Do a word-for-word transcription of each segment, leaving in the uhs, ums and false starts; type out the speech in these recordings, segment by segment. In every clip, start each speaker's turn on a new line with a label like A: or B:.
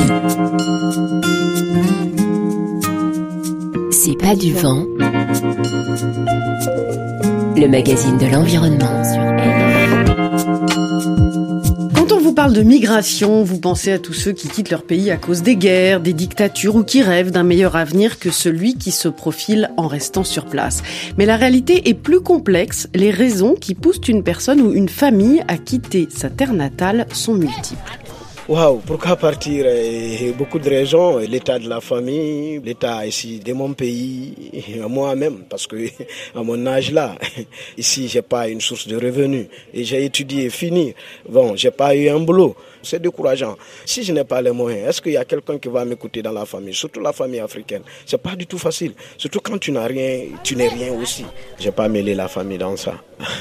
A: C'est pas du vent. Le magazine de l'environnement sur R F I.
B: Quand on vous parle de migration, vous pensez à tous ceux qui quittent leur pays à cause des guerres, des dictatures ou qui rêvent d'un meilleur avenir que celui qui se profile en restant sur place. Mais la réalité est plus complexe. Les raisons qui poussent une personne ou une famille à quitter sa terre natale sont multiples.
C: Waouh, pourquoi partir? Beaucoup de raisons, l'état de la famille, l'état ici de mon pays, moi-même, parce que à mon âge là, ici j'ai pas une source de revenus et j'ai étudié, fini. Bon, j'ai pas eu un boulot. C'est décourageant. Si je n'ai pas les moyens, est-ce qu'il y a quelqu'un qui va m'écouter dans la famille, surtout la famille africaine? C'est pas du tout facile. Surtout quand tu n'as rien, tu n'es rien aussi. J'ai pas mêlé la famille dans ça.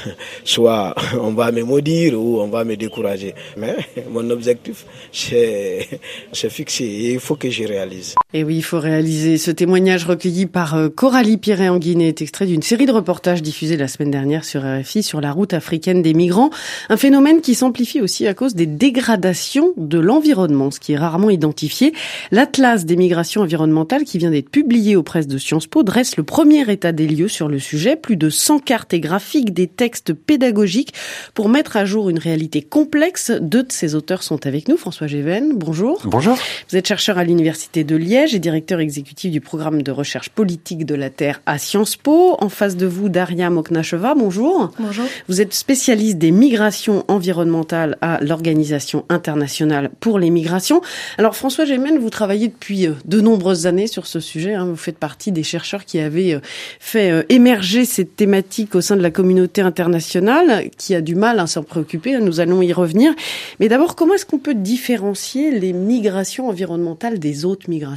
C: Soit on va me maudire ou on va me décourager. Mais mon objectif, c'est, c'est fixé et il faut que je réalise.
B: Et oui, il faut réaliser. Ce témoignage recueilli par Coralie Piré-Anguinet est extrait d'une série de reportages diffusés la semaine dernière sur R F I sur la route africaine des migrants. Un phénomène qui s'amplifie aussi à cause des dégradations de l'environnement, ce qui est rarement identifié. L'Atlas des migrations environnementales qui vient d'être publié aux presses de Sciences Po dresse le premier état des lieux sur le sujet. Plus de cent cartes et graphiques, des textes pédagogiques pour mettre à jour une réalité complexe. Deux de ces auteurs sont avec nous. François Géven, bonjour.
D: Bonjour.
B: Vous êtes chercheur à l'Université de Liège et directeur exécutif du programme de recherche politique de la Terre à Sciences Po. En face de vous, Daria Moknacheva, bonjour.
E: Bonjour.
B: Vous êtes spécialiste des migrations environnementales à l'Organisation internationale pour les migrations. Alors François Gémen, vous travaillez depuis de nombreuses années sur ce sujet. Hein. Vous faites partie des chercheurs qui avaient fait émerger cette thématique au sein de la communauté internationale, qui a du mal à s'en préoccuper. Nous allons y revenir. Mais d'abord, comment est-ce qu'on peut différencier les migrations environnementales des autres migrations ?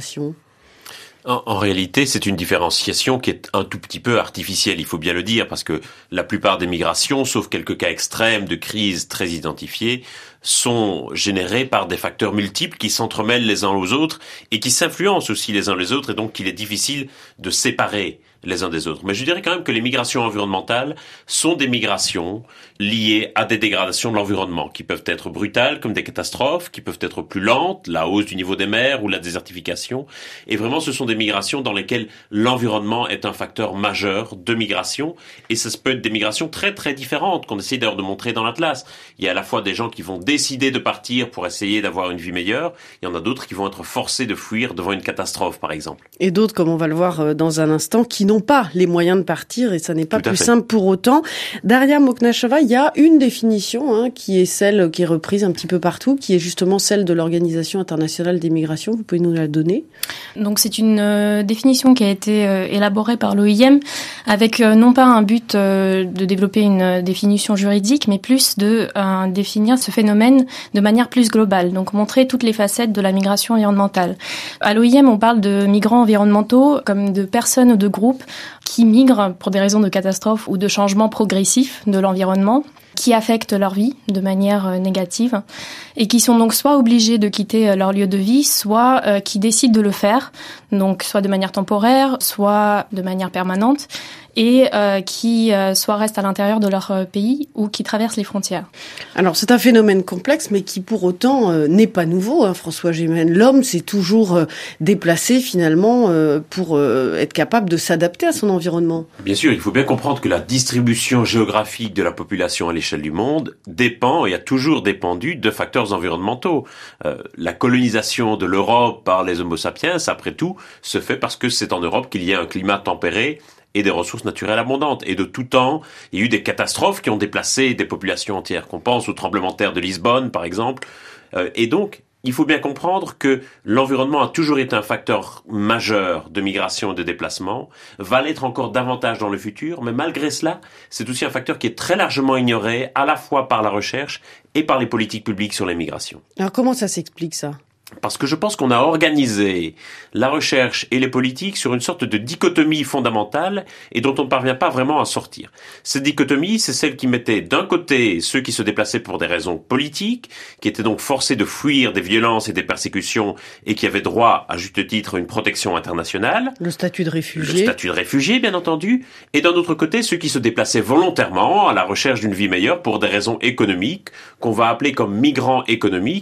D: En, en réalité, c'est une différenciation qui est un tout petit peu artificielle, il faut bien le dire, parce que la plupart des migrations, sauf quelques cas extrêmes de crise très identifiés, sont générées par des facteurs multiples qui s'entremêlent les uns aux autres et qui s'influencent aussi les uns les autres, et donc qu'il est difficile de séparer les uns des autres. Mais je dirais quand même que les migrations environnementales sont des migrations liées à des dégradations de l'environnement, qui peuvent être brutales comme des catastrophes, qui peuvent être plus lentes, la hausse du niveau des mers ou la désertification. Et vraiment, ce sont des migrations dans lesquelles l'environnement est un facteur majeur de migration. Et ça peut être des migrations très très différentes, qu'on essaie d'ailleurs de montrer dans l'Atlas. Il y a à la fois des gens qui vont décider de partir pour essayer d'avoir une vie meilleure. Il y en a d'autres qui vont être forcés de fuir devant une catastrophe, par exemple.
B: Et d'autres, comme on va le voir dans un instant, qui n'ont pas les moyens de partir, et ça n'est pas plus simple pour autant. Daria Moknacheva, il y a une définition hein, qui est celle qui est reprise un petit peu partout, qui est justement celle de l'Organisation internationale des migrations. Vous pouvez nous la donner?
E: Donc c'est une euh, définition qui a été euh, élaborée par l'O I M avec euh, non pas un but euh, de développer une euh, définition juridique, mais plus de euh, définir ce phénomène de manière plus globale, donc montrer toutes les facettes de la migration environnementale. À l'O I M, on parle de migrants environnementaux comme de personnes ou de groupes qui migrent pour des raisons de catastrophe ou de changement progressif de l'environnement, qui affectent leur vie de manière négative et qui sont donc soit obligés de quitter leur lieu de vie, soit euh, qui décident de le faire, donc soit de manière temporaire, soit de manière permanente, et euh, qui euh, soit restent à l'intérieur de leur euh, pays ou qui traversent les frontières.
B: Alors c'est un phénomène complexe, mais qui pour autant euh, n'est pas nouveau, hein, François Gémen. L'homme s'est toujours euh, déplacé finalement euh, pour euh, être capable de s'adapter à son environnement.
D: Bien sûr, il faut bien comprendre que la distribution géographique de la population à l'échelle du monde dépend et a toujours dépendu de facteurs environnementaux. Euh, la colonisation de l'Europe par les Homo sapiens, après tout, se fait parce que c'est en Europe qu'il y a un climat tempéré et des ressources naturelles abondantes. Et de tout temps, il y a eu des catastrophes qui ont déplacé des populations entières. Qu'on pense au tremblement de terre de Lisbonne, par exemple. Euh, et donc, il faut bien comprendre que l'environnement a toujours été un facteur majeur de migration et de déplacement, va l'être encore davantage dans le futur, mais malgré cela, c'est aussi un facteur qui est très largement ignoré, à la fois par la recherche et par les politiques publiques sur les migrations.
B: Alors comment ça s'explique ça ?
D: Parce que je pense qu'on a organisé la recherche et les politiques sur une sorte de dichotomie fondamentale et dont on ne parvient pas vraiment à sortir. Cette dichotomie, c'est celle qui mettait d'un côté ceux qui se déplaçaient pour des raisons politiques, qui étaient donc forcés de fuir des violences et des persécutions et qui avaient droit, à juste titre, à une protection internationale.
B: Le statut de réfugié.
D: Le statut de réfugié, bien entendu. Et d'un autre côté, ceux qui se déplaçaient volontairement à la recherche d'une vie meilleure pour des raisons économiques, qu'on va appeler comme migrants économiques,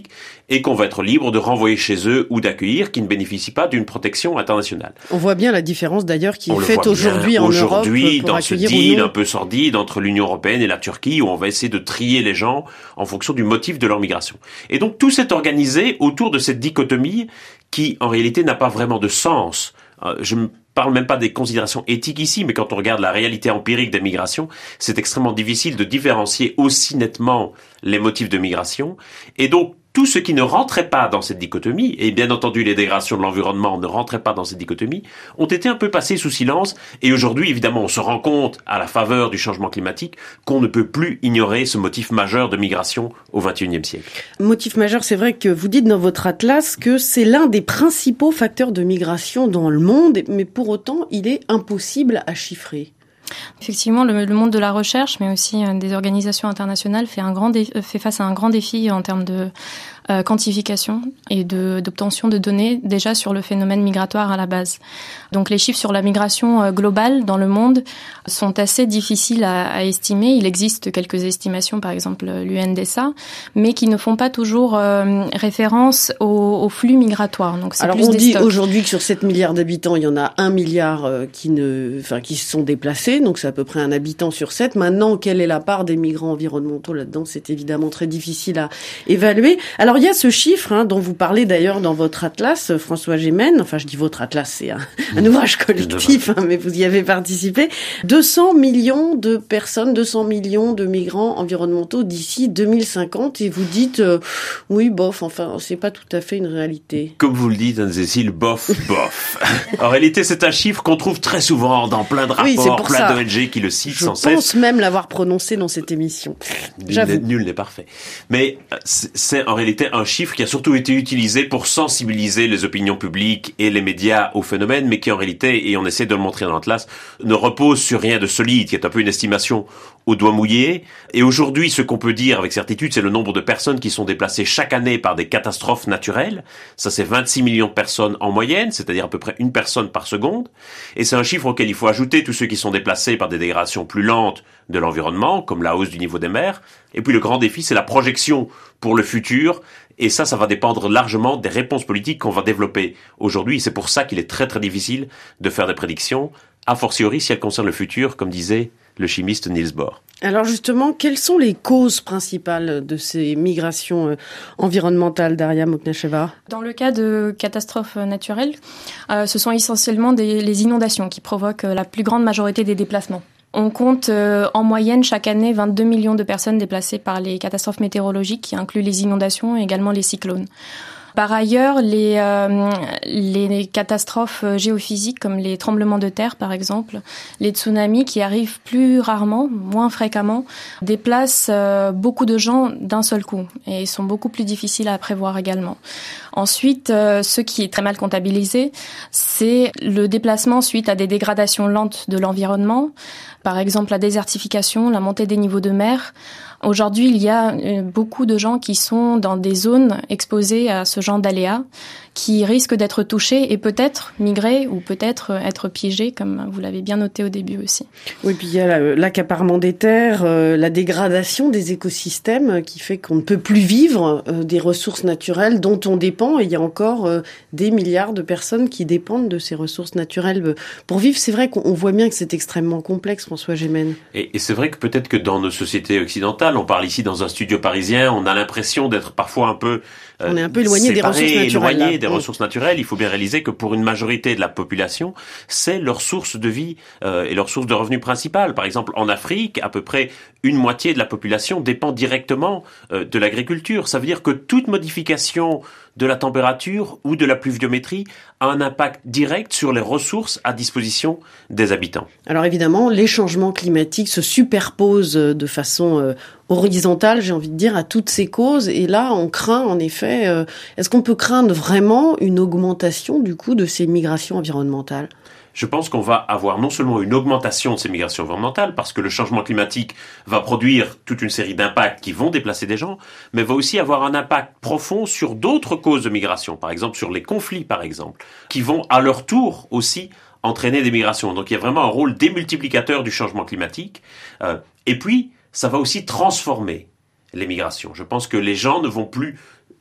D: et qu'on va être libre de renvoyer chez eux ou d'accueillir qui ne bénéficient pas d'une protection internationale.
B: On voit bien la différence d'ailleurs qui
D: on
B: est faite aujourd'hui en Europe
D: aujourd'hui
B: pour
D: dans ce deal un peu sordide entre l'Union européenne et la Turquie où on va essayer de trier les gens en fonction du motif de leur migration. Et donc tout s'est organisé autour de cette dichotomie qui en réalité n'a pas vraiment de sens. Euh, je me parle même pas des considérations éthiques ici, mais quand on regarde la réalité empirique des migrations, c'est extrêmement difficile de différencier aussi nettement les motifs de migration. Et donc, tout ce qui ne rentrait pas dans cette dichotomie, et bien entendu les dégradations de l'environnement ne rentraient pas dans cette dichotomie, ont été un peu passées sous silence. Et aujourd'hui, évidemment, on se rend compte, à la faveur du changement climatique, qu'on ne peut plus ignorer ce motif majeur de migration au vingt et unième siècle.
B: Motif majeur, c'est vrai que vous dites dans votre atlas que c'est l'un des principaux facteurs de migration dans le monde, mais pour autant, il est impossible à chiffrer.
E: Effectivement, le, le monde de la recherche, mais aussi euh, des organisations internationales, fait, un grand dé- fait face à un grand défi en termes de euh, quantification et de, d'obtention de données déjà sur le phénomène migratoire à la base. Donc les chiffres sur la migration euh, globale dans le monde sont assez difficiles à, à estimer. Il existe quelques estimations, par exemple l'U N D S A, mais qui ne font pas toujours euh, référence au, au flux migratoire. Donc c'est
B: Alors
E: plus
B: on
E: des
B: dit
E: stocks.
B: aujourd'hui que sur sept milliards d'habitants, il y en a un milliard euh, qui ne, enfin qui se sont déplacés. Donc c'est à peu près un habitant sur sept. Maintenant, quelle est la part des migrants environnementaux là-dedans? C'est évidemment très difficile à évaluer. Alors il y a ce chiffre hein, dont vous parlez d'ailleurs dans votre atlas, François Gémen. Enfin, je dis votre atlas, c'est un, un ouvrage collectif, hein, mais vous y avez participé. deux cents millions de personnes, deux cents millions de migrants environnementaux d'ici deux mille cinquante. Et vous dites, euh, oui, bof, enfin, c'est pas tout à fait une réalité.
D: Comme vous le dites, Anne-Cécile, bof, bof. En réalité, c'est un chiffre qu'on trouve très souvent dans plein de rapports,
B: Oui, c'est pour
D: plein
B: ça.
D: d'O N G qui le citent
B: Je
D: sans
B: pense
D: cesse.
B: même l'avoir prononcé dans cette émission. J'avoue.
D: Nul, nul n'est parfait. Mais c'est, c'est en réalité un chiffre qui a surtout été utilisé pour sensibiliser les opinions publiques et les médias au phénomène, mais qui en réalité, et on essaie de le montrer dans l'Atlas, ne repose sur rien de solide, qui est un peu une estimation au doigt mouillé. Et aujourd'hui, ce qu'on peut dire avec certitude, c'est le nombre de personnes qui sont déplacées chaque année par des catastrophes naturelles. Ça, c'est vingt-six millions de personnes en moyenne, c'est-à-dire à peu près une personne par seconde. Et c'est un chiffre auquel il faut ajouter tous ceux qui sont déplacés par des dégradations plus lentes de l'environnement, comme la hausse du niveau des mers. Et puis le grand défi, c'est la projection pour le futur. Et ça, ça va dépendre largement des réponses politiques qu'on va développer aujourd'hui. C'est pour ça qu'il est très très difficile de faire des prédictions, a fortiori si elles concernent le futur, comme disait le chimiste Niels Bohr.
B: Alors justement, quelles sont les causes principales de ces migrations euh, environnementales, Daria Moknacheva?
E: Dans le cas de catastrophes naturelles, euh, ce sont essentiellement des, les inondations qui provoquent la plus grande majorité des déplacements. On compte euh, en moyenne chaque année vingt-deux millions de personnes déplacées par les catastrophes météorologiques qui incluent les inondations et également les cyclones. Par ailleurs, les, euh, les catastrophes géophysiques comme les tremblements de terre par exemple, les tsunamis qui arrivent plus rarement, moins fréquemment, déplacent euh, beaucoup de gens d'un seul coup et sont beaucoup plus difficiles à prévoir également. Ensuite, euh, ce qui est très mal comptabilisé, c'est le déplacement suite à des dégradations lentes de l'environnement, par exemple la désertification, la montée des niveaux de mer. Aujourd'hui, il y a beaucoup de gens qui sont dans des zones exposées à ce genre d'aléas, qui risquent d'être touchés et peut-être migrer ou peut-être être piégés, comme vous l'avez bien noté au début aussi.
B: Oui, puis il y a l'accaparement des terres, euh, la dégradation des écosystèmes qui fait qu'on ne peut plus vivre euh, des ressources naturelles dont on dépend. Et il y a encore euh, des milliards de personnes qui dépendent de ces ressources naturelles pour vivre. C'est vrai qu'on voit bien que c'est extrêmement complexe, François Gémen.
D: Et, et c'est vrai que peut-être que dans nos sociétés occidentales, on parle ici dans un studio parisien, on a l'impression d'être parfois un peu
B: euh, on est un peu éloigné des ressources naturelles.
D: Éloigné des mmh. ressources naturelles. Il faut bien réaliser que pour une majorité de la population, c'est leur source de vie euh, et leur source de revenus principale. Par exemple, en Afrique, à peu près une moitié de la population dépend directement euh, de l'agriculture. Ça veut dire que toute modification de la température ou de la pluviométrie a un impact direct sur les ressources à disposition des habitants.
B: Alors évidemment, les changements climatiques se superposent de façon euh, horizontale, j'ai envie de dire, à toutes ces causes. Et là, on craint en effet, euh, est-ce qu'on peut craindre vraiment une augmentation du coup de ces migrations environnementales ?
D: Je pense qu'on va avoir non seulement une augmentation de ces migrations environnementales, parce que le changement climatique va produire toute une série d'impacts qui vont déplacer des gens, mais va aussi avoir un impact profond sur d'autres causes de migration, par exemple sur les conflits, par exemple, qui vont à leur tour aussi entraîner des migrations. Donc il y a vraiment un rôle démultiplicateur du changement climatique. Euh, et puis, ça va aussi transformer les migrations. Je pense que les gens ne vont plus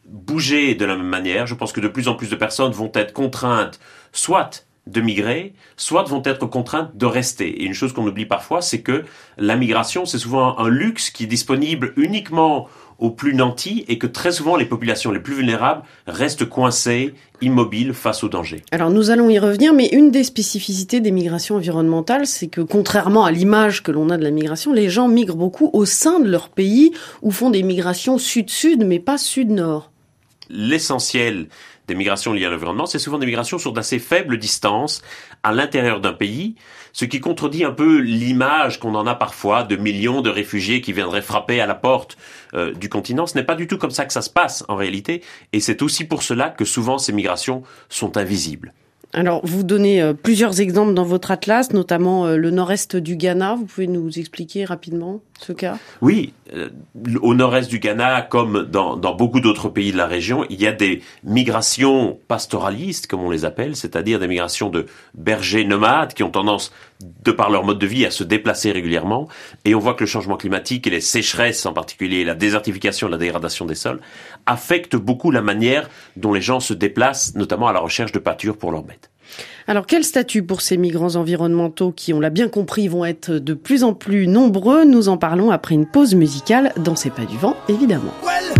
D: bouger de la même manière. Je pense que de plus en plus de personnes vont être contraintes soit de migrer, soit vont être contraintes de rester. Et une chose qu'on oublie parfois, c'est que la migration, c'est souvent un luxe qui est disponible uniquement aux plus nantis et que très souvent les populations les plus vulnérables restent coincées, immobiles face au danger.
B: Alors nous allons y revenir, mais une des spécificités des migrations environnementales, c'est que contrairement à l'image que l'on a de la migration, les gens migrent beaucoup au sein de leur pays ou font des migrations sud-sud, mais pas sud-nord.
D: L'essentiel des migrations liées à l'environnement, c'est souvent des migrations sur d'assez faibles distances à l'intérieur d'un pays, ce qui contredit un peu l'image qu'on en a parfois de millions de réfugiés qui viendraient frapper à la porte euh, du continent. Ce n'est pas du tout comme ça que ça se passe en réalité, et c'est aussi pour cela que souvent ces migrations sont invisibles.
B: Alors, vous donnez euh, plusieurs exemples dans votre atlas, notamment euh, le nord-est du Ghana. Vous pouvez nous expliquer rapidement ce cas ?
D: Oui, euh, au nord-est du Ghana, comme dans, dans beaucoup d'autres pays de la région, il y a des migrations pastoralistes, comme on les appelle, c'est-à-dire des migrations de bergers nomades qui ont tendance, de par leur mode de vie, à se déplacer régulièrement. Et on voit que le changement climatique et les sécheresses en particulier, la désertification, la dégradation des sols, affectent beaucoup la manière dont les gens se déplacent, notamment à la recherche de pâture pour leurs bêtes.
B: Alors, quel statut pour ces migrants environnementaux qui, on l'a bien compris, vont être de plus en plus nombreux? Nous en parlons après une pause musicale dans C'est pas du vent, évidemment.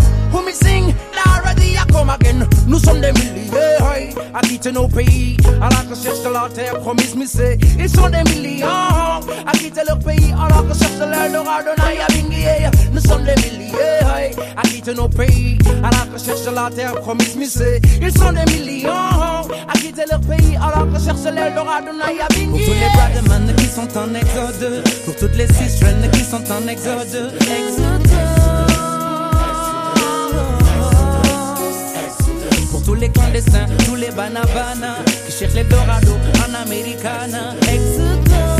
F: Come again, nous sommes des milliers, hey. À quitter nos pays, alors que cherche la terre promise, mais c'est, ils sont des millions, à quitter leur pays, alors que cherche l'Eldorado, Nayabingi. Nous sommes des milliers, hey. À quitter nos pays, alors que cherche la terre promise, mais c'est, ils sont des millions, à quitter leur pays, alors que cherche l'Eldorado, Nayabingi. Pour tous les brothermen qui sont en exode, pour toutes les sisters qui sont en exode, exode. Tous les clandestins, tous les banabana qui cherchent l'Eldorado en Americana. Exodus,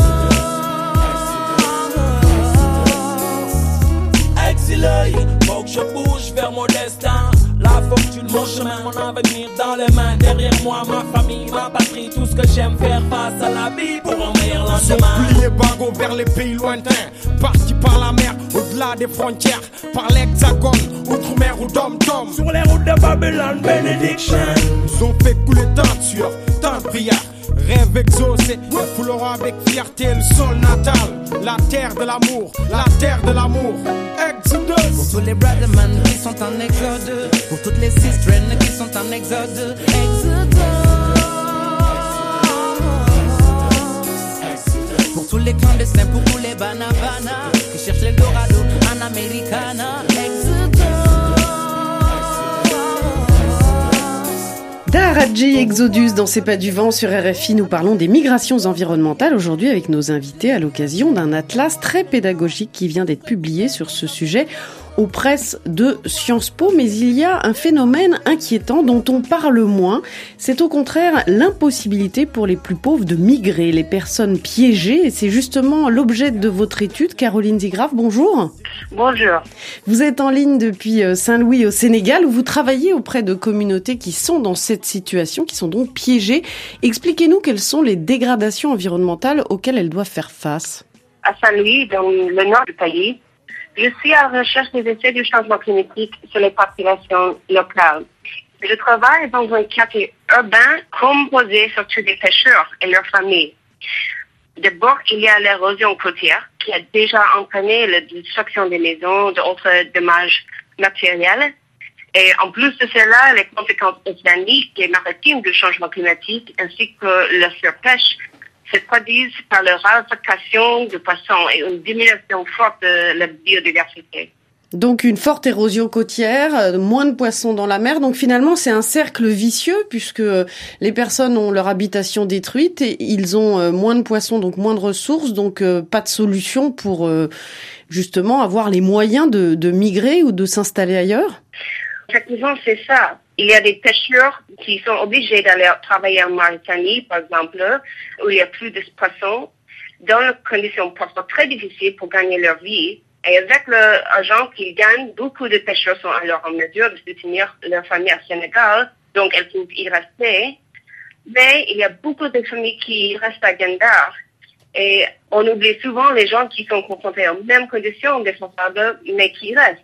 F: exilé, faut que je bouge vers mon destin. La fortune, mon chemin, mon avenir dans les mains. Derrière moi, ma famille, ma patrie, tout ce que j'aime faire face à la vie pour un meilleur lendemain. Plié bagot vers les pays lointains, partis par la mer, au-delà des frontières, par l'hexagone, outre-mer ou dom-tom. Sur les routes de Babylone, Benediction. Nous ont fait couler tant de sueur, tant de prières. Rêve exaucé, foulera avec fierté le sol natal. La terre de l'amour, la terre de l'amour. Exodus. Pour tous les brothermen qui sont en exode, pour toutes les sisters qui sont en exode. Exodus. Pour tous les clandestins, pour tous les banabana qui cherchent l'Eldorado en Americana. Exodus.
B: Daraji Exodus dans C'est pas du vent sur R F I. Nous parlons des migrations environnementales aujourd'hui avec nos invités à l'occasion d'un atlas très pédagogique qui vient d'être publié sur ce sujet aux presses de Sciences Po. Mais il y a un phénomène inquiétant dont on parle moins. C'est au contraire l'impossibilité pour les plus pauvres de migrer, les personnes piégées. Et c'est justement l'objet de votre étude. Caroline Zigraf, bonjour.
G: Bonjour.
B: Vous êtes en ligne depuis Saint-Louis au Sénégal où vous travaillez auprès de communautés qui sont dans cette situation, qui sont donc piégées. Expliquez-nous quelles sont les dégradations environnementales auxquelles elles doivent faire face.
G: À Saint-Louis, dans le nord du pays, je suis à la recherche des effets du changement climatique sur les populations locales. Je travaille dans un quartier urbain composé surtout des pêcheurs et leurs familles. D'abord, il y a l'érosion côtière qui a déjà entraîné la destruction des maisons, d'autres dommages matériels. Et en plus de cela, les conséquences océaniques et maritimes du changement climatique ainsi que la surpêche se produisent par la raréfaction de poissons et une diminution forte de la biodiversité.
B: Donc une forte érosion côtière, moins de poissons dans la mer. Donc finalement, c'est un cercle vicieux puisque les personnes ont leur habitation détruite et ils ont moins de poissons, donc moins de ressources, donc pas de solution pour justement avoir les moyens de, de migrer ou de s'installer ailleurs.
G: Effectivement, c'est ça. Il y a des pêcheurs qui sont obligés d'aller travailler en Mauritanie, par exemple, où il y a plus de poissons, dans des conditions parfois très difficiles pour gagner leur vie. Et avec l'argent qu'ils gagnent, beaucoup de pêcheurs sont alors en mesure de soutenir leur famille au Sénégal, donc elles peuvent y rester. Mais il y a beaucoup de familles qui restent à Gendar. Et on oublie souvent les gens qui sont confrontés aux mêmes conditions défavorables, mais qui restent.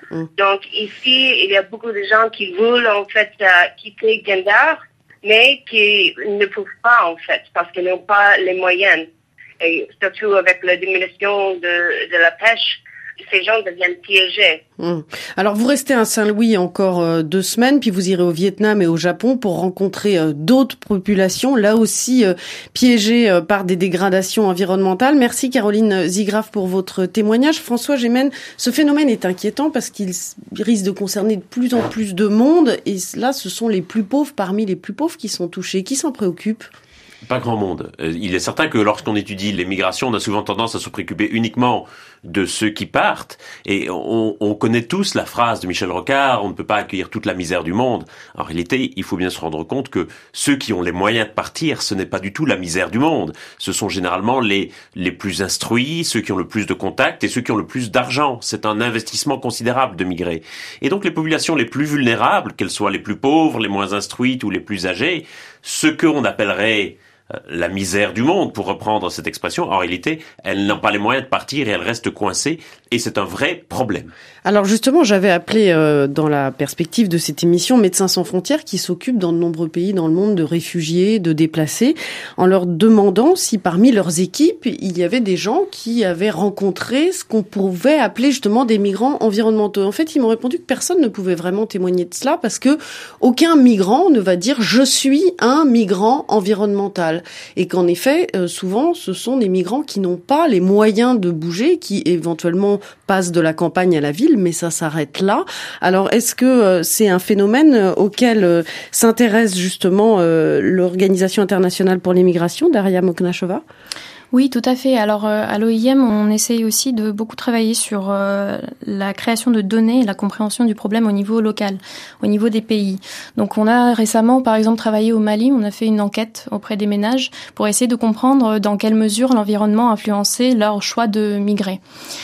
G: Mmh. Donc ici, il y a beaucoup de gens qui veulent en fait euh, quitter Gendar, mais qui ne peuvent pas en fait, parce qu'ils n'ont pas les moyens. Et surtout avec la diminution de, de la pêche, ces gens deviennent piégés.
B: Mmh. Alors vous restez à Saint-Louis encore euh, deux semaines, puis vous irez au Vietnam et au Japon pour rencontrer euh, d'autres populations, là aussi euh, piégées euh, par des dégradations environnementales. Merci Caroline Zigraf pour votre témoignage. François Gémen, ce phénomène est inquiétant parce qu'il risque de concerner de plus en plus de monde, et là ce sont les plus pauvres parmi les plus pauvres qui sont touchés. Qui s'en préoccupe ?
D: Pas grand monde. Il est certain que lorsqu'on étudie les migrations, on a souvent tendance à se préoccuper uniquement de ceux qui partent. Et on, on connaît tous la phrase de Michel Rocard, on ne peut pas accueillir toute la misère du monde. En réalité, il faut bien se rendre compte que ceux qui ont les moyens de partir, ce n'est pas du tout la misère du monde. Ce sont généralement les, les plus instruits, ceux qui ont le plus de contacts et ceux qui ont le plus d'argent. C'est un investissement considérable de migrer. Et donc les populations les plus vulnérables, qu'elles soient les plus pauvres, les moins instruites ou les plus âgées, ce qu'on appellerait la misère du monde, pour reprendre cette expression, en réalité, elles n'ont pas les moyens de partir et elles restent coincées, et c'est un vrai problème.
B: Alors justement, j'avais appelé euh, dans la perspective de cette émission Médecins sans frontières, qui s'occupent dans de nombreux pays dans le monde de réfugiés, de déplacés, en leur demandant si parmi leurs équipes, il y avait des gens qui avaient rencontré ce qu'on pouvait appeler justement des migrants environnementaux. En fait, ils m'ont répondu que personne ne pouvait vraiment témoigner de cela, parce que aucun migrant ne va dire « je suis un migrant environnemental ». Et qu'en effet, euh, souvent, ce sont des migrants qui n'ont pas les moyens de bouger, qui éventuellement passent de la campagne à la ville, mais ça s'arrête là. Alors, est-ce que euh, c'est un phénomène auquel euh, s'intéresse justement euh, l'Organisation internationale pour les migrations, Daria Moknachova ?
E: Oui, tout à fait. Alors, euh, à l'O I M, on essaye aussi de beaucoup travailler sur euh, la création de données et la compréhension du problème au niveau local, au niveau des pays. Donc, on a récemment, par exemple, travaillé au Mali. On a fait une enquête auprès des ménages pour essayer de comprendre dans quelle mesure l'environnement influençait leur choix de migrer.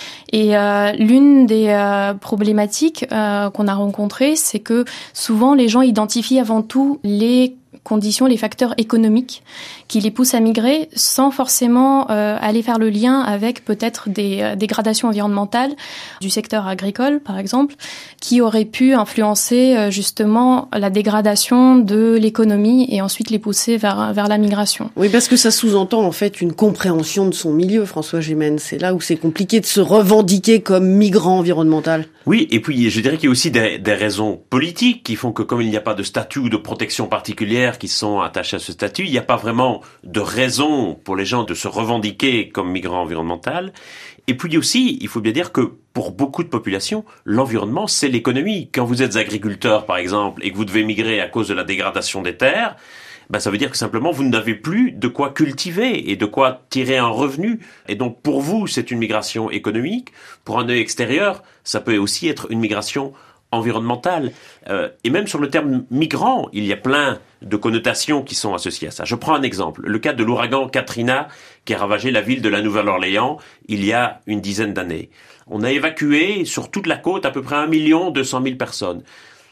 E: Et euh, l'une des euh, problématiques euh, qu'on a rencontrées, c'est que souvent les gens identifient avant tout les conditions, les facteurs économiques qui les poussent à migrer sans forcément euh, aller faire le lien avec peut-être des euh, dégradations environnementales du secteur agricole, par exemple, qui auraient pu influencer euh, justement la dégradation de l'économie et ensuite les pousser vers, vers la migration.
B: Oui, parce que ça sous-entend en fait une compréhension de son milieu, François Gémen. C'est là où c'est compliqué de se revendiquer comme migrant environnemental.
D: Oui, et puis je dirais qu'il y a aussi des, des raisons politiques qui font que comme il n'y a pas de statut ou de protection particulière qui sont attachés à ce statut, il n'y a pas vraiment de raison pour les gens de se revendiquer comme migrants environnemental. Et puis aussi, il faut bien dire que pour beaucoup de populations, l'environnement, c'est l'économie. Quand vous êtes agriculteur, par exemple, et que vous devez migrer à cause de la dégradation des terres, ben ça veut dire que simplement vous n'avez plus de quoi cultiver et de quoi tirer un revenu. Et donc pour vous, c'est une migration économique. Pour un œil extérieur, ça peut aussi être une migration environnementale. Euh, et même sur le terme migrant, il y a plein de connotations qui sont associées à ça. Je prends un exemple, le cas de l'ouragan Katrina qui a ravagé la ville de la Nouvelle-Orléans il y a une dizaine d'années. On a évacué sur toute la côte à peu près un million deux cent mille personnes.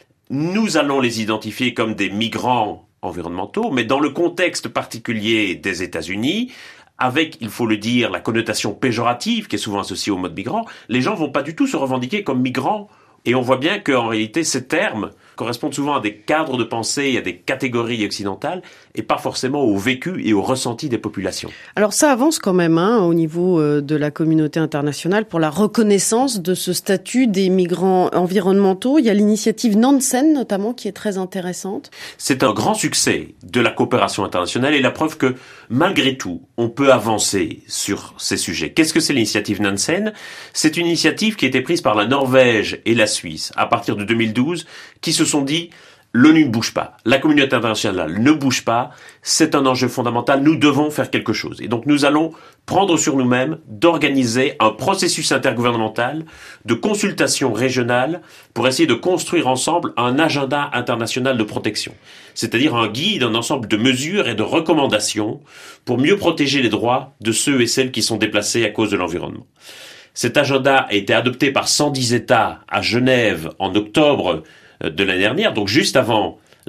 D: Nous allons les identifier comme des migrants environnementaux, mais dans le contexte particulier des États-Unis, avec, il faut le dire, la connotation péjorative qui est souvent associée au mode migrant, les gens vont pas du tout se revendiquer comme migrants. Et on voit bien qu'en réalité, ces termes correspondent souvent à des cadres de pensée, à des catégories occidentales, et pas forcément au vécu et au ressenti des populations.
B: Alors ça avance quand même hein, au niveau de la communauté internationale pour la reconnaissance de ce statut des migrants environnementaux. Il y a l'initiative Nansen notamment qui est très intéressante.
D: C'est un grand succès de la coopération internationale et la preuve que malgré tout, on peut avancer sur ces sujets. Qu'est-ce que c'est l'initiative Nansen ? C'est une initiative qui a été prise par la Norvège et la Suisse à partir de deux mille douze qui se sont dit l'ONU ne bouge pas, la communauté internationale ne bouge pas, c'est un enjeu fondamental, nous devons faire quelque chose. Et donc nous allons prendre sur nous-mêmes d'organiser un processus intergouvernemental de consultation régionale pour essayer de construire ensemble un agenda international de protection. C'est-à-dire un guide, un ensemble de mesures et de recommandations pour mieux protéger les droits de ceux et celles qui sont déplacés à cause de l'environnement. Cet agenda a été adopté par cent dix États à Genève en octobre de l'année dernière, donc juste avant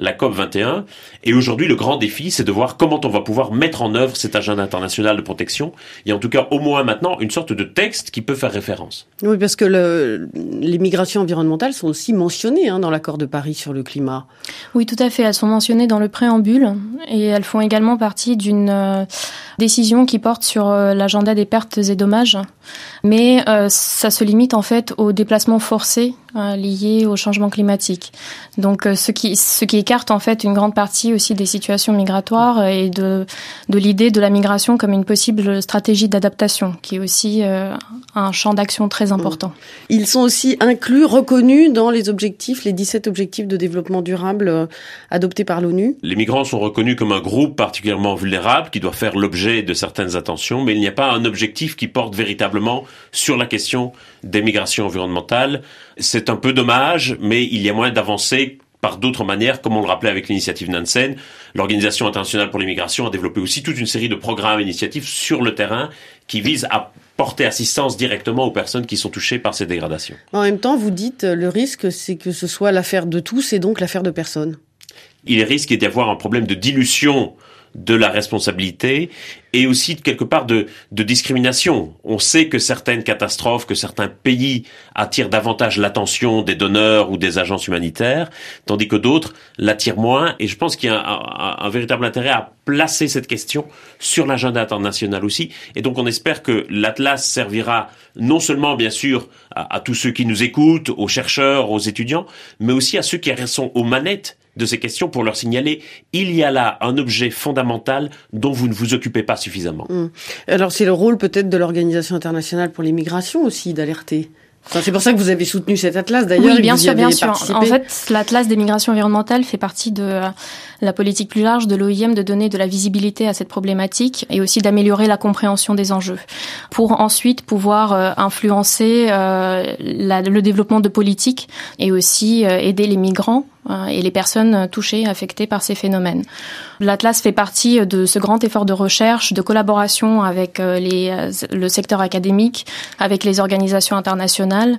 D: la COP vingt et un. Et aujourd'hui, le grand défi, c'est de voir comment on va pouvoir mettre en œuvre cet agenda international de protection. Et en tout cas, au moins maintenant, une sorte de texte qui peut faire référence.
B: Oui, parce que le, les migrations environnementales sont aussi mentionnées hein, dans l'accord de Paris sur le climat.
E: Oui, tout à fait. Elles sont mentionnées dans le préambule et elles font également partie d'une euh, décision qui porte sur euh, l'agenda des pertes et dommages. Mais euh, ça se limite en fait aux déplacements forcés euh, liés au changement climatique. Donc euh, ce qui ce qui écarte en fait une grande partie aussi des situations migratoires et de de l'idée de la migration comme une possible stratégie d'adaptation, qui est aussi euh, un champ d'action très important.
B: Ils sont aussi inclus, reconnus dans les objectifs, les dix-sept objectifs de développement durable euh, adoptés par l'ONU.
D: Les migrants sont reconnus comme un groupe particulièrement vulnérable qui doit faire l'objet de certaines attentions, mais il n'y a pas un objectif qui porte véritablement sur la question des migrations environnementales. C'est un peu dommage, mais il y a moyen d'avancer par d'autres manières, comme on le rappelait avec l'initiative Nansen. L'Organisation internationale pour les migrations a développé aussi toute une série de programmes et initiatives sur le terrain qui visent à porter assistance directement aux personnes qui sont touchées par ces dégradations.
B: En même temps, vous dites, le risque, c'est que ce soit l'affaire de tous et donc l'affaire de personne.
D: Il risque d'y avoir un problème de dilution de la responsabilité et aussi quelque part de, de discrimination. On sait que certaines catastrophes, que certains pays attirent davantage l'attention des donneurs ou des agences humanitaires, tandis que d'autres l'attirent moins. Et je pense qu'il y a un, un, un véritable intérêt à placer cette question sur l'agenda international aussi. Et donc on espère que l'Atlas servira non seulement bien sûr à, à tous ceux qui nous écoutent, aux chercheurs, aux étudiants, mais aussi à ceux qui sont aux manettes de ces questions pour leur signaler il y a là un objet fondamental dont vous ne vous occupez pas suffisamment.
B: Mmh. Alors c'est le rôle peut-être de l'Organisation internationale pour les migrations aussi d'alerter. Enfin, c'est pour ça que vous avez soutenu cet atlas d'ailleurs.
E: Oui, bien
B: et que vous
E: sûr,
B: y
E: bien
B: avez
E: sûr.
B: participé.
E: En fait, l'atlas des migrations environnementales fait partie de euh, la politique plus large de l'O I M de donner de la visibilité à cette problématique et aussi d'améliorer la compréhension des enjeux pour ensuite pouvoir euh, influencer euh, la, le développement de politiques et aussi euh, aider les migrants euh, et les personnes touchées, affectées par ces phénomènes. L'atlas fait partie de ce grand effort de recherche, de collaboration avec euh, les, euh, le secteur académique, avec les organisations internationales,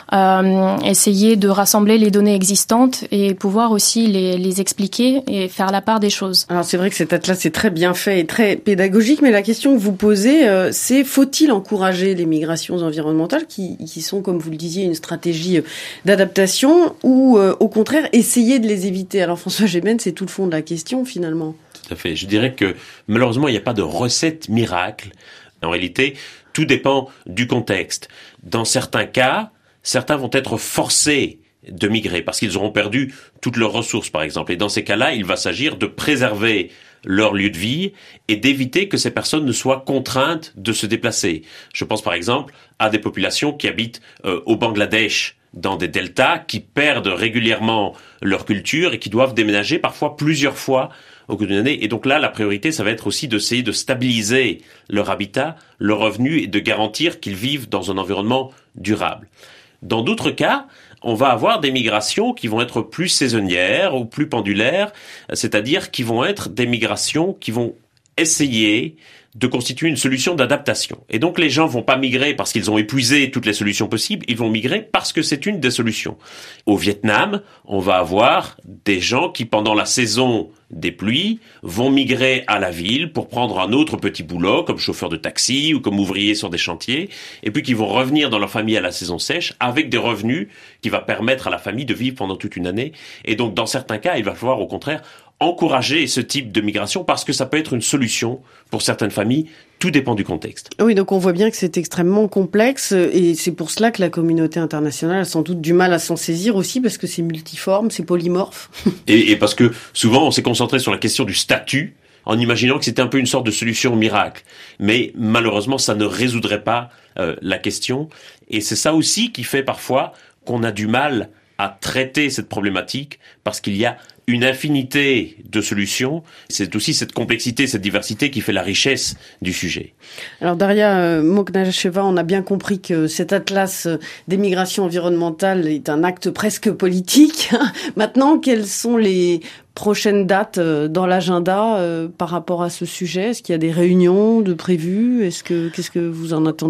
E: euh, essayer de rassembler les données existantes et pouvoir aussi les, les expliquer et faire la part des choses.
B: Alors c'est vrai que cet atlas est très bien fait et très pédagogique, mais la question que vous posez, euh, c'est faut-il encourager les migrations environnementales qui, qui sont, comme vous le disiez, une stratégie d'adaptation ou euh, au contraire essayer de les éviter? Alors François Gémen, c'est tout le fond de la question finalement.
D: Tout à fait. Je dirais que malheureusement, il n'y a pas de recette miracle. En réalité, tout dépend du contexte. Dans certains cas, certains vont être forcés de migrer parce qu'ils auront perdu toutes leurs ressources, par exemple. Et dans ces cas-là, il va s'agir de préserver leur lieu de vie et d'éviter que ces personnes ne soient contraintes de se déplacer. Je pense par exemple à des populations qui habitent euh, au Bangladesh, dans des deltas, qui perdent régulièrement leur culture et qui doivent déménager parfois plusieurs fois au cours d'une année. Et donc là, la priorité, ça va être aussi d'essayer de stabiliser leur habitat, leur revenu et de garantir qu'ils vivent dans un environnement durable. Dans d'autres cas, on va avoir des migrations qui vont être plus saisonnières ou plus pendulaires, c'est-à-dire qui vont être des migrations qui vont essayer de constituer une solution d'adaptation. Et donc les gens vont pas migrer parce qu'ils ont épuisé toutes les solutions possibles, ils vont migrer parce que c'est une des solutions. Au Vietnam, on va avoir des gens qui, pendant la saison des pluies, vont migrer à la ville pour prendre un autre petit boulot, comme chauffeur de taxi ou comme ouvrier sur des chantiers, et puis qui vont revenir dans leur famille à la saison sèche avec des revenus qui va permettre à la famille de vivre pendant toute une année. Et donc dans certains cas, il va falloir au contraire encourager ce type de migration parce que ça peut être une solution pour certaines familles. Tout dépend du contexte.
B: Oui, donc on voit bien que c'est extrêmement complexe et c'est pour cela que la communauté internationale a sans doute du mal à s'en saisir aussi parce que c'est multiforme, c'est polymorphe.
D: et, et parce que souvent on s'est concentré sur la question du statut en imaginant que c'était un peu une sorte de solution miracle. Mais malheureusement, ça ne résoudrait pas euh, la question. Et c'est ça aussi qui fait parfois qu'on a du mal à traiter cette problématique parce qu'il y a une infinité de solutions. C'est aussi cette complexité, cette diversité qui fait la richesse du sujet.
B: Alors Daria euh, Moknasheva, on a bien compris que cet atlas des migrations environnementales est un acte presque politique. Maintenant, quelles sont les prochaines dates dans l'agenda euh, par rapport à ce sujet? Est-ce qu'il y a des réunions de prévues? Est-ce que qu'est-ce que vous en attendez?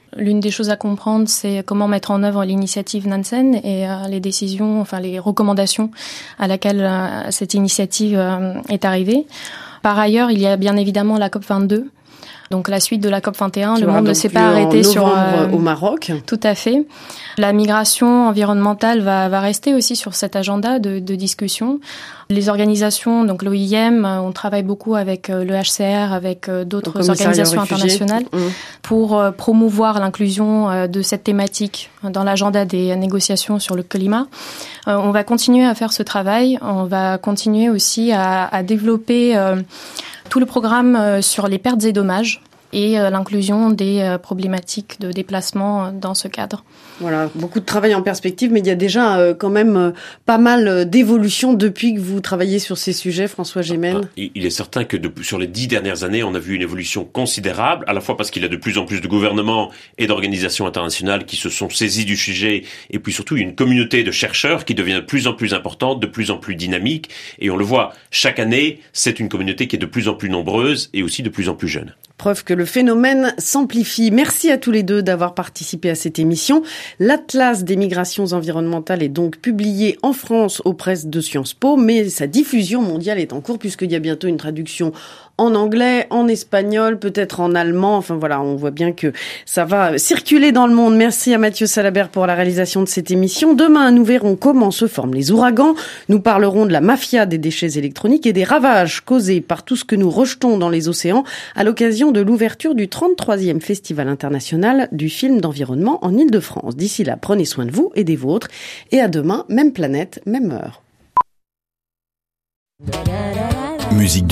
E: L'une des choses à comprendre, c'est comment mettre en œuvre l'initiative Nansen et euh, les décisions, enfin les recommandations à laquelle euh, cette initiative euh, est arrivée. Par ailleurs, il y a bien évidemment la COP vingt-deux. Donc la suite de la COP vingt et un, le monde ne s'est pas arrêté sur
B: euh, au Maroc.
E: Tout à fait. La migration environnementale va, va rester aussi sur cet agenda de, de discussion. Les organisations, donc l'O I M, on travaille beaucoup avec le H C R, avec d'autres organisations internationales mmh. pour promouvoir l'inclusion de cette thématique dans l'agenda des négociations sur le climat. On va continuer à faire ce travail. On va continuer aussi à, à développer tout le programme sur les pertes et dommages et euh, l'inclusion des euh, problématiques de déplacement euh, dans ce cadre.
B: Voilà, beaucoup de travail en perspective, mais il y a déjà euh, quand même euh, pas mal euh, d'évolutions depuis que vous travaillez sur ces sujets, François Gémen.
D: Ah, il est certain que de, sur les dix dernières années, on a vu une évolution considérable, à la fois parce qu'il y a de plus en plus de gouvernements et d'organisations internationales qui se sont saisis du sujet, et puis surtout une communauté de chercheurs qui devient de plus en plus importante, de plus en plus dynamique, et on le voit, chaque année, c'est une communauté qui est de plus en plus nombreuse et aussi de plus en plus jeune.
B: Preuve que le phénomène s'amplifie. Merci à tous les deux d'avoir participé à cette émission. L'Atlas des migrations environnementales est donc publié en France aux presses de Sciences Po, mais sa diffusion mondiale est en cours puisqu'il y a bientôt une traduction en anglais, en espagnol, peut-être en allemand. Enfin voilà, on voit bien que ça va circuler dans le monde. Merci à Mathieu Salabert pour la réalisation de cette émission. Demain, nous verrons comment se forment les ouragans. Nous parlerons de la mafia des déchets électroniques et des ravages causés par tout ce que nous rejetons dans les océans à l'occasion de l'ouverture du trente-troisième Festival international du film d'environnement en Île-de-France. D'ici là, prenez soin de vous et des vôtres. Et à demain, même planète, même heure.
H: Musique